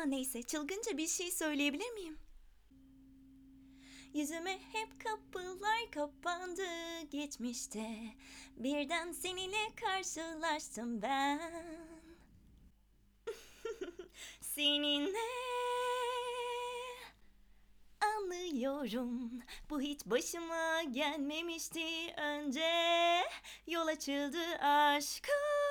neyse, çılgınca bir şey söyleyebilir miyim? Yüzüme hep kapılar kapandı geçmişte. Birden seninle karşılaştım ben. Seninle anlıyorum. Bu hiç başıma gelmemişti önce. Yol açıldı aşka.